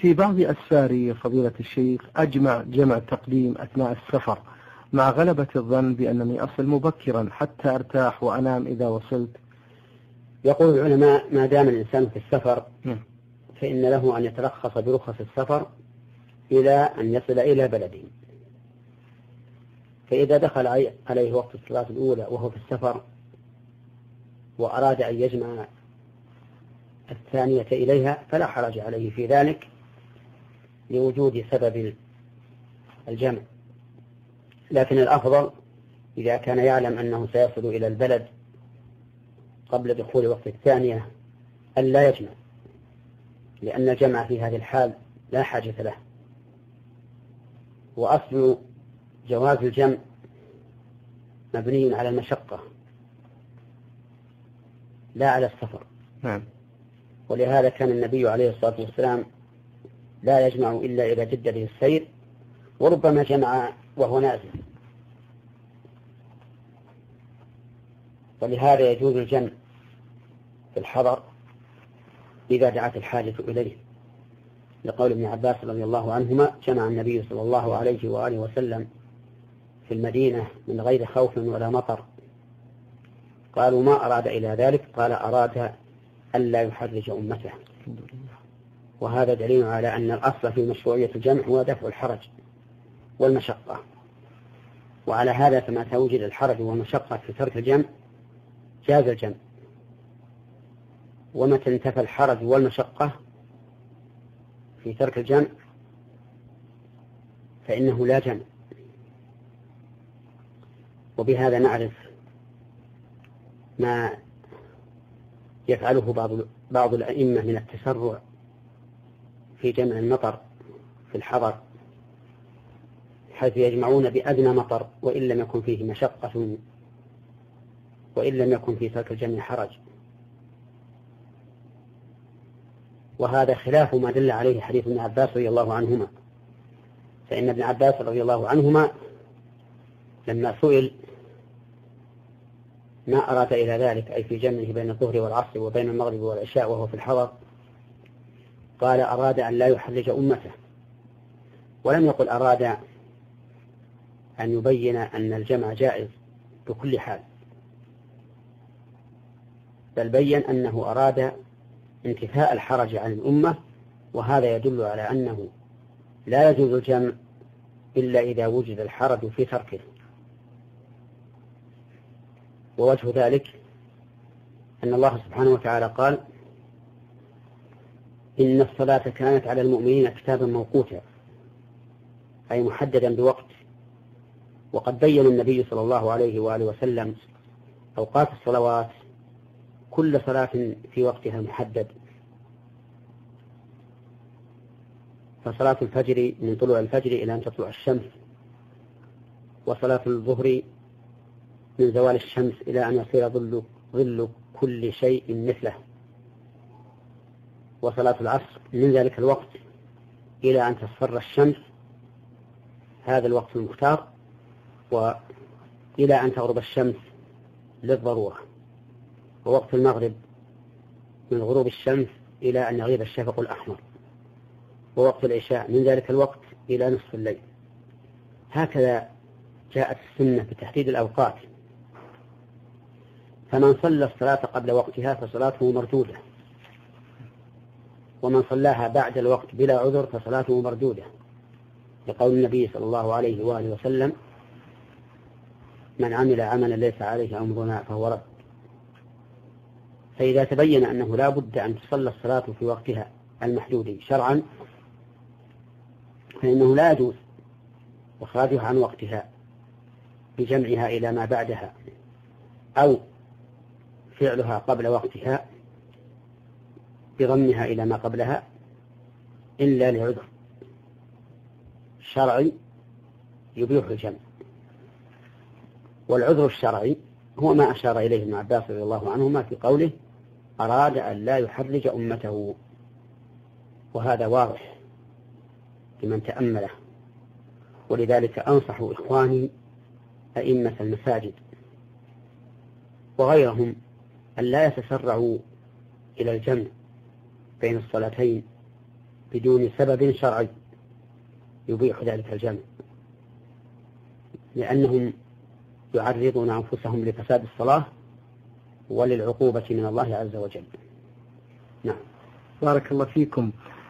في بعض أسفاري فضيلة الشيخ أجمع جمع تقديم أثناء السفر مع غلبة الظن بأنني أصل مبكرا حتى أرتاح وأنام إذا وصلت. يقول العلماء ما دام الإنسان في السفر فإن له أن يترخص برخص السفر إلى أن يصل إلى بلده، فإذا دخل عليه وقت الصلاة الأولى وهو في السفر وأراد أن يجمع الثانية إليها فلا حرج عليه في ذلك لوجود سبب الجمع، لكن الأفضل إذا كان يعلم أنه سيصل إلى البلد قبل دخول وقت الثانية أن لا يجمع، لأن الجمع في هذه الحال لا حاجة له. وأصل جواز الجمع مبني على المشقة لا على السفر. ولهذا كان النبي عليه الصلاة والسلام لا يجمع إلا إذا جد به السير، وربما جمع وهو نازل. ولهذا يجوز الجمع في الحضر إذا دعت الحاجة إليه، لقول ابن عباس رضي الله عنهما: جمع النبي صلى الله عليه وآله وسلم في المدينة من غير خوف ولا مطر. قالوا: ما أراد إلى ذلك؟ قال: أراد ألا يحرج أمته. وهذا دليل على أن الأصل في مشروعية الجمع هو دفع الحرج والمشقة، وعلى هذا فما توجد الحرج والمشقة في ترك الجمع جاز الجمع، ومتى انتفى الحرج والمشقة في ترك الجمع فإنه لا جمع. وبهذا نعرف ما يفعله بعض الأئمة من التسرع في جمع المطر في الحضر، حيث يجمعون بأدنى مطر وإن لم يكن فيه مشقة وإن لم يكن في ترك الجمع حرج، وهذا خلاف ما دل عليه حديث ابن عباس رضي الله عنهما. فإن ابن عباس رضي الله عنهما لما سئل ما أراد إلى ذلك، أي في جمعه بين الظهر والعصر وبين المغرب والعشاء وهو في الحضر، قال: أراد أن لا يحرج أمته. ولم يقل أراد أن يبين أن الجمع جائز بكل حال، بل بين أنه أراد انتفاء الحرج عن الأمة، وهذا يدل على أنه لا يجوز الجمع إلا إذا وجد الحرج في تركه. ووجه ذلك أن الله سبحانه وتعالى قال: إن الصلاة كانت على المؤمنين كتابا موقوتا، أي محددا بوقت. وقد بين النبي صلى الله عليه وآله وسلم أوقات الصلوات كل صلاة في وقتها المحدد، فصلاة الفجر من طلوع الفجر إلى أن تطلع الشمس، وصلاة الظهر من زوال الشمس إلى أن يصير ظل كل شيء مثله، وصلاة العصر من ذلك الوقت إلى أن تصفر الشمس، هذا الوقت المختار، وإلى أن تغرب الشمس للضرورة، ووقت المغرب من غروب الشمس إلى أن يغيب الشفق الأحمر، ووقت العشاء من ذلك الوقت إلى نصف الليل. هكذا جاءت السنة بتحديد الأوقات، فمن صلى الصلاة قبل وقتها فصلاته مردودة، ومن صلاها بعد الوقت بلا عذر فصلاته مردودة، لقول النبي صلى الله عليه وآله وسلم: من عمل عملا ليس عليه أمرنا فهو رد. فإذا تبين أنه لا بد أن تصلى الصلاة في وقتها المحدود شرعا فإنه لا يجوز إخراجها عن وقتها بجمعها إلى ما بعدها أو فعلها قبل وقتها بضمها إلى ما قبلها إلا لعذر شرعي يبيح الجمع. والعذر الشرعي هو ما أشار إليه ابن عباس رضي الله عنهما في قوله: أراد أن لا يحرج أمته، وهذا واضح لمن تأمله. ولذلك أنصح إخواني أئمة المساجد وغيرهم أن لا يتسرعوا إلى الجمع بين الصلاتين بدون سبب شرعي يبيح ذلك الجمع، لأنهم يعرضون أنفسهم لفساد الصلاة وللعقوبة من الله عز وجل. نعم. بارك الله فيكم.